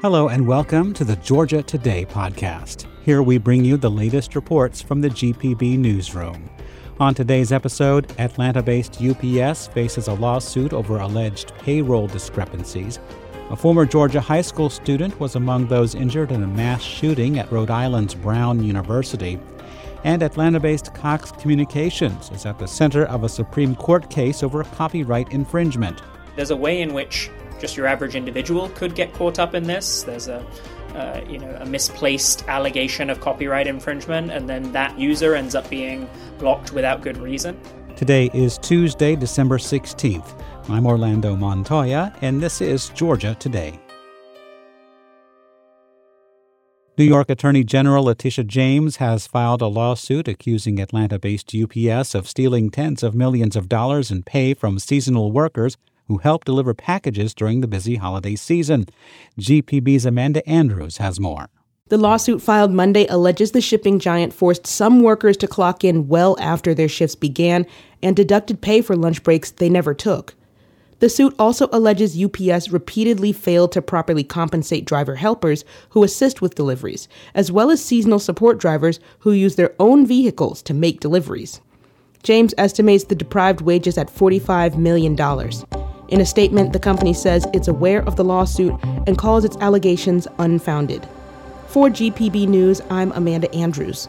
Hello and welcome to the Georgia Today podcast. Here we bring you the latest reports from the GPB newsroom. On today's episode, Atlanta-based UPS faces a lawsuit over alleged payroll discrepancies. A former Georgia high school student was among those injured in a mass shooting at Rhode Island's Brown University. And Atlanta-based Cox Communications is at the center of a Supreme Court case over copyright infringement. There's a way in which just your average individual could get caught up in this. There's a misplaced allegation of copyright infringement, and then that user ends up being blocked without good reason. Today is Tuesday, December 16th. I'm Orlando Montoya, and this is Georgia Today. New York Attorney General Letitia James has filed a lawsuit accusing Atlanta-based UPS of stealing tens of millions of dollars in pay from seasonal workers who help deliver packages during the busy holiday season. GPB's Amanda Andrews has more. The lawsuit filed Monday alleges the shipping giant forced some workers to clock in well after their shifts began and deducted pay for lunch breaks they never took. The suit also alleges UPS repeatedly failed to properly compensate driver helpers who assist with deliveries, as well as seasonal support drivers who use their own vehicles to make deliveries. James estimates the deprived wages at $45 million. In a statement, the company says it's aware of the lawsuit and calls its allegations unfounded. For GPB News, I'm Amanda Andrews.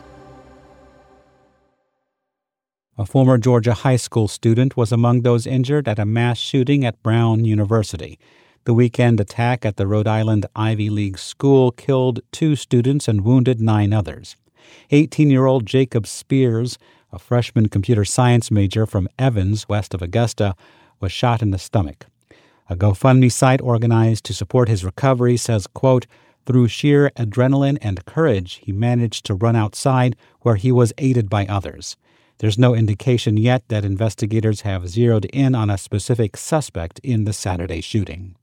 A former Georgia high school student was among those injured at a mass shooting at Brown University. The weekend attack at the Rhode Island Ivy League school killed 2 students and wounded 9 others. 18-year-old Jacob Spears, a freshman computer science major from Evans, west of Augusta, was shot in the stomach. A GoFundMe site organized to support his recovery says, quote, "Through sheer adrenaline and courage, he managed to run outside where he was aided by others." There's no indication yet that investigators have zeroed in on a specific suspect in the Saturday shooting.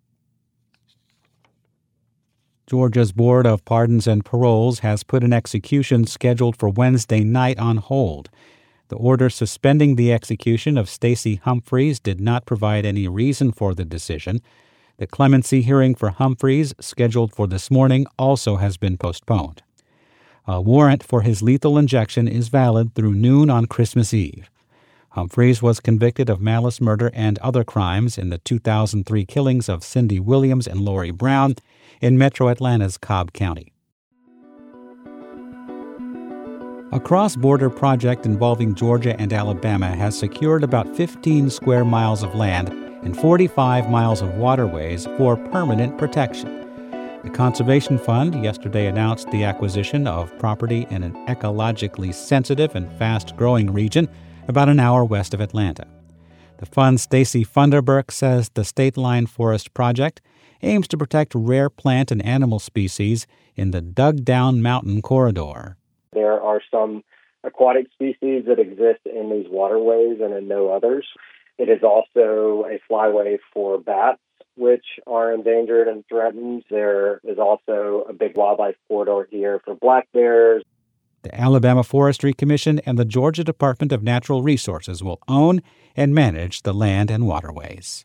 Georgia's Board of Pardons and Paroles has put an execution scheduled for Wednesday night on hold. The order suspending the execution of Stacey Humphreys did not provide any reason for the decision. The clemency hearing for Humphreys, scheduled for this morning, also has been postponed. A warrant for his lethal injection is valid through noon on Christmas Eve. Humphreys was convicted of malice murder and other crimes in the 2003 killings of Cindy Williams and Lori Brown in Metro Atlanta's Cobb County. A cross-border project involving Georgia and Alabama has secured about 15 square miles of land and 45 miles of waterways for permanent protection. The Conservation Fund yesterday announced the acquisition of property in an ecologically sensitive and fast-growing region about an hour west of Atlanta. The fund's Stacy Funderburk says the State Line Forest Project aims to protect rare plant and animal species in the dug-down mountain corridor. There are some aquatic species that exist in these waterways and in no others. It is also a flyway for bats, which are endangered and threatened. There is also a big wildlife corridor here for black bears. The Alabama Forestry Commission and the Georgia Department of Natural Resources will own and manage the land and waterways.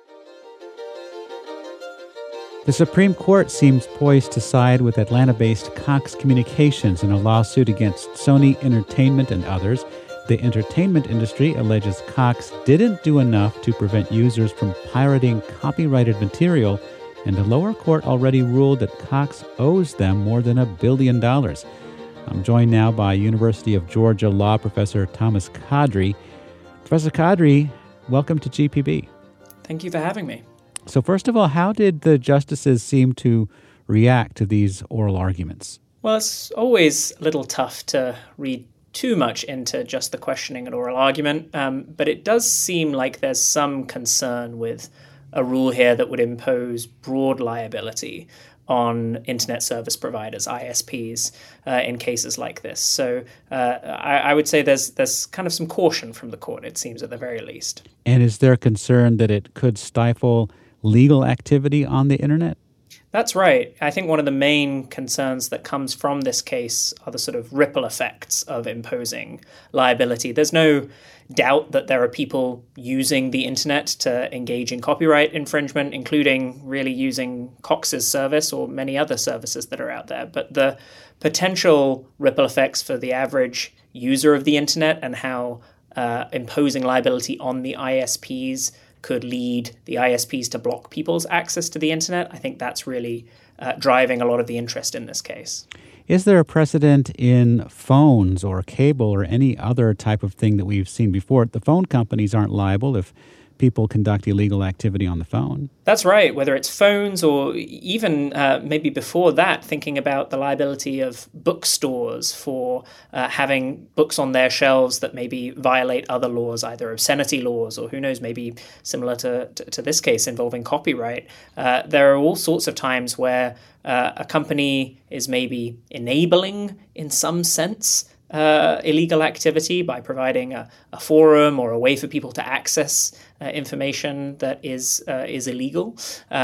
The Supreme Court seems poised to side with Atlanta-based Cox Communications in a lawsuit against Sony Entertainment and others. The entertainment industry alleges Cox didn't do enough to prevent users from pirating copyrighted material, and the lower court already ruled that Cox owes them more than $1 billion. I'm joined now by University of Georgia law professor Thomas Kadri. Professor Kadri, welcome to GPB. Thank you for having me. So first of all, how did the justices seem to react to these oral arguments? Well, it's always a little tough to read too much into just the questioning and oral argument, but it does seem like there's some concern with a rule here that would impose broad liability on internet service providers, ISPs, in cases like this. So I would say there's kind of some caution from the court, it seems, at the very least. And is there concern that it could stifle legal activity on the internet? That's right. I think one of the main concerns that comes from this case are the sort of ripple effects of imposing liability. There's no doubt that there are people using the internet to engage in copyright infringement, including really using Cox's service or many other services that are out there. But the potential ripple effects for the average user of the internet and how imposing liability on the ISPs could lead the ISPs to block people's access to the internet, I think that's really driving a lot of the interest in this case. Is there a precedent in phones or cable or any other type of thing that we've seen before? The phone companies aren't liable if people conduct illegal activity on the phone. That's right, whether it's phones or even maybe before that, thinking about the liability of bookstores for having books on their shelves that maybe violate other laws, either obscenity laws or who knows, maybe similar to this case involving copyright. There are all sorts of times where a company is maybe enabling, in some sense, illegal activity by providing a forum or a way for people to access information that is illegal.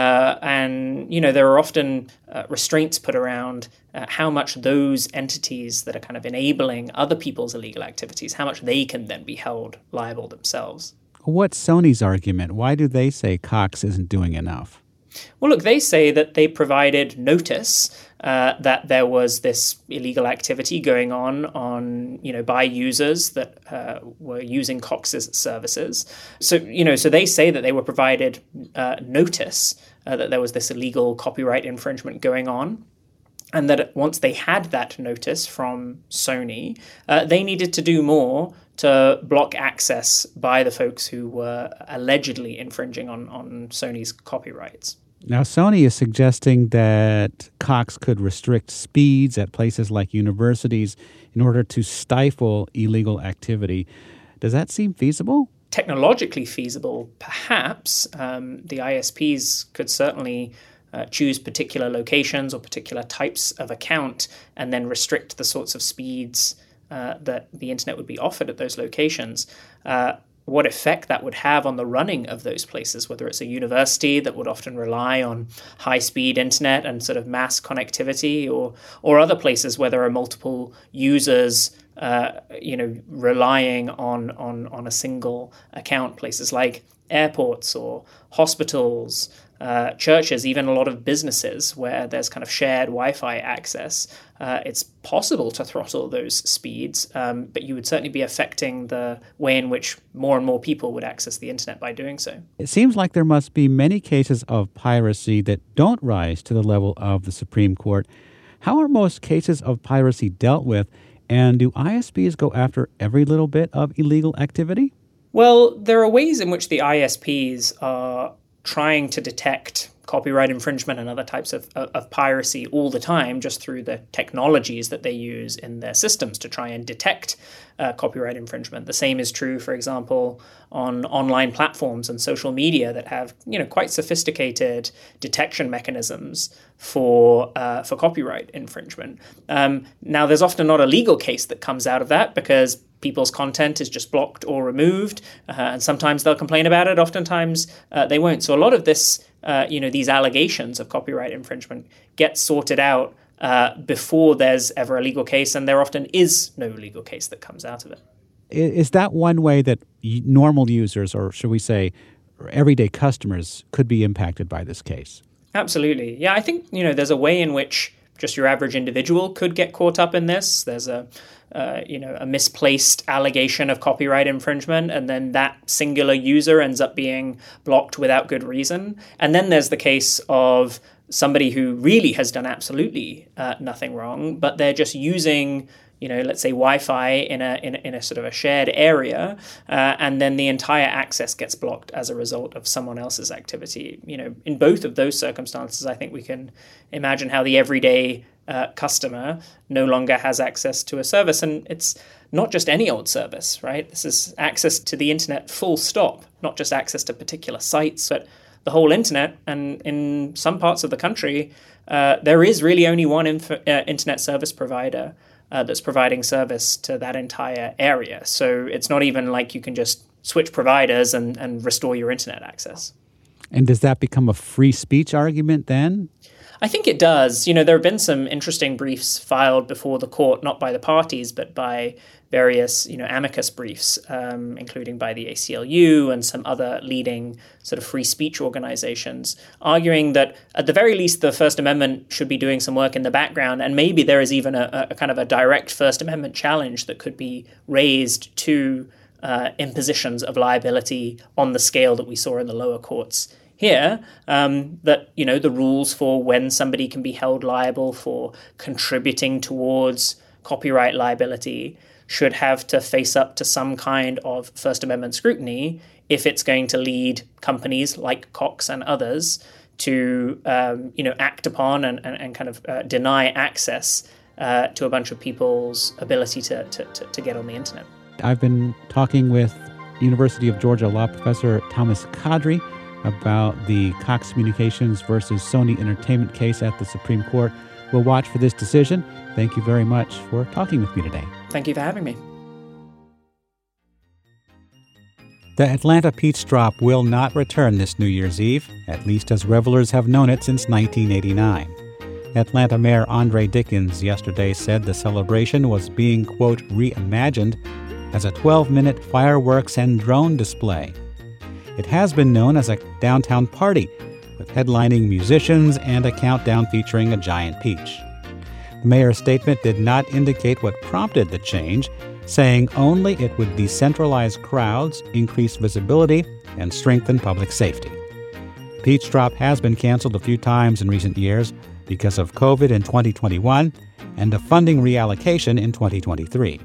And, there are often restraints put around how much those entities that are kind of enabling other people's illegal activities, how much they can then be held liable themselves. What's Sony's argument? Why do they say Cox isn't doing enough? Well, look, they say that they provided notice that there was this illegal activity going on, by users that were using Cox's services. So they say that they were provided notice that there was this illegal copyright infringement going on. And that once they had that notice from Sony, they needed to do more to block access by the folks who were allegedly infringing on Sony's copyrights. Now, Sony is suggesting that Cox could restrict speeds at places like universities in order to stifle illegal activity. Does that seem feasible? Technologically feasible, perhaps. The ISPs could certainly choose particular locations or particular types of account and then restrict the sorts of speeds that the internet would be offered at those locations. What effect that would have on the running of those places, whether it's a university that would often rely on high-speed internet and sort of mass connectivity, or other places where there are multiple users, relying on a single account, places like airports or hospitals, churches, even a lot of businesses where there's kind of shared Wi-Fi access. It's possible to throttle those speeds, but you would certainly be affecting the way in which more and more people would access the internet by doing so. It seems like there must be many cases of piracy that don't rise to the level of the Supreme Court. How are most cases of piracy dealt with, and do ISPs go after every little bit of illegal activity? Well, there are ways in which the ISPs are trying to detect copyright infringement and other types of piracy all the time, just through the technologies that they use in their systems to try and detect copyright infringement. The same is true, for example, on online platforms and social media that have quite sophisticated detection mechanisms for copyright infringement. Now, there's often not a legal case that comes out of that because people's content is just blocked or removed, and sometimes they'll complain about it. Oftentimes they won't. So a lot of this, these allegations of copyright infringement get sorted out before there's ever a legal case, and there often is no legal case that comes out of it. Is that one way that normal users, or should we say everyday customers, could be impacted by this case? Absolutely. Yeah, I think, there's a way in which just your average individual could get caught up in this. There's a misplaced allegation of copyright infringement, and then that singular user ends up being blocked without good reason. And then there's the case of somebody who really has done absolutely nothing wrong, but they're just using, let's say Wi-Fi in a sort of a shared area, and then the entire access gets blocked as a result of someone else's activity. In both of those circumstances, I think we can imagine how the everyday customer no longer has access to a service. And it's not just any old service, right? This is access to the internet full stop, not just access to particular sites, but the whole internet. And in some parts of the country, there is really only one internet service provider that's providing service to that entire area. So it's not even like you can just switch providers and restore your internet access. And does that become a free speech argument then? I think it does. There have been some interesting briefs filed before the court, not by the parties, but by various, amicus briefs, including by the ACLU and some other leading sort of free speech organizations, arguing that at the very least, the First Amendment should be doing some work in the background. And maybe there is even a kind of a direct First Amendment challenge that could be raised to impositions of liability on the scale that we saw in the lower courts here, that, the rules for when somebody can be held liable for contributing towards copyright liability should have to face up to some kind of First Amendment scrutiny if it's going to lead companies like Cox and others to, act upon and kind of deny access to a bunch of people's ability to get on the internet. I've been talking with University of Georgia law professor Thomas Kadri about the Cox Communications versus Sony Entertainment case at the Supreme Court. We'll watch for this decision. Thank you very much for talking with me today. Thank you for having me. The Atlanta Peach Drop will not return this New Year's Eve, at least as revelers have known it since 1989. Atlanta Mayor Andre Dickens yesterday said the celebration was being, quote, reimagined as a 12-minute fireworks and drone display. It has been known as a downtown party, with headlining musicians and a countdown featuring a giant peach. The mayor's statement did not indicate what prompted the change, saying only it would decentralize crowds, increase visibility, and strengthen public safety. The Peach Drop has been canceled a few times in recent years because of COVID in 2021 and a funding reallocation in 2023.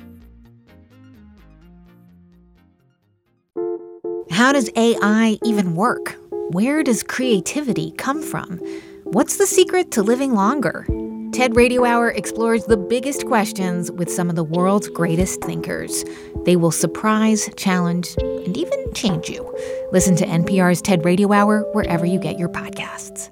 How does AI even work? Where does creativity come from? What's the secret to living longer? TED Radio Hour explores the biggest questions with some of the world's greatest thinkers. They will surprise, challenge, and even change you. Listen to NPR's TED Radio Hour wherever you get your podcasts.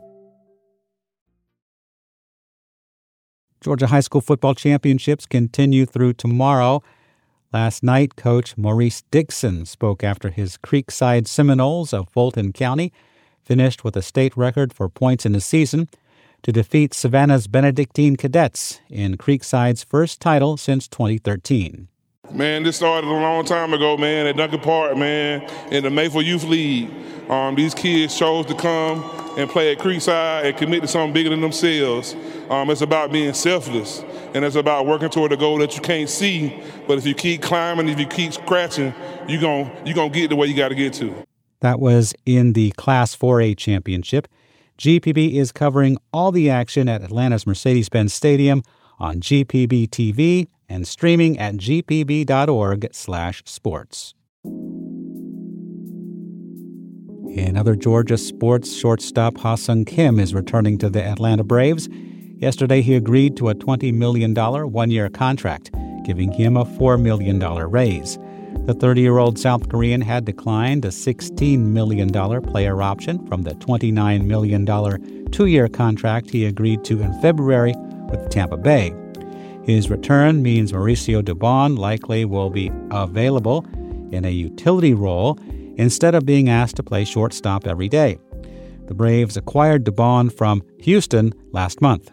Georgia High School football championships continue through tomorrow. Last night, Coach Maurice Dixon spoke after his Creekside Seminoles of Fulton County finished with a state record for points in the season to defeat Savannah's Benedictine Cadets in Creekside's first title since 2013. Man, this started a long time ago, man, at Duncan Park, man, in the Mayfield Youth League. These kids chose to come and play at Creekside and commit to something bigger than themselves. It's about being selfless, and it's about working toward a goal that you can't see. But if you keep climbing, if you keep scratching, you're gonna get to where you got to get to. That was in the Class 4A championship. GPB is covering all the action at Atlanta's Mercedes-Benz Stadium on GPB TV and streaming at gpb.org/sports. In other Georgia sports, shortstop Ha-Seong Kim is returning to the Atlanta Braves. Yesterday, he agreed to a $20 million one-year contract, giving him a $4 million raise. The 30-year-old South Korean had declined a $16 million player option from the $29 million two-year contract he agreed to in February with Tampa Bay. His return means Mauricio Dubon likely will be available in a utility role instead of being asked to play shortstop every day. The Braves acquired Dubon from Houston last month.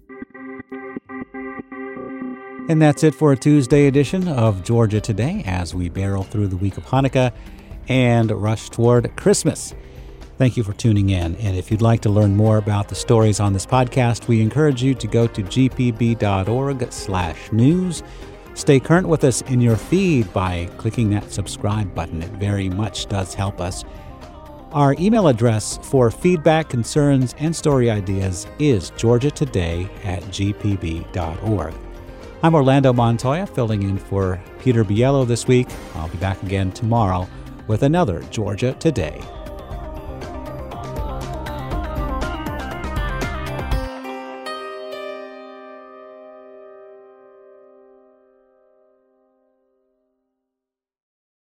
And that's it for a Tuesday edition of Georgia Today as we barrel through the week of Hanukkah and rush toward Christmas. Thank you for tuning in. And if you'd like to learn more about the stories on this podcast, we encourage you to go to gpb.org/news. Stay current with us in your feed by clicking that subscribe button. It very much does help us. Our email address for feedback, concerns, and story ideas is georgiatoday@gpb.org. I'm Orlando Montoya, filling in for Peter Biello this week. I'll be back again tomorrow with another Georgia Today.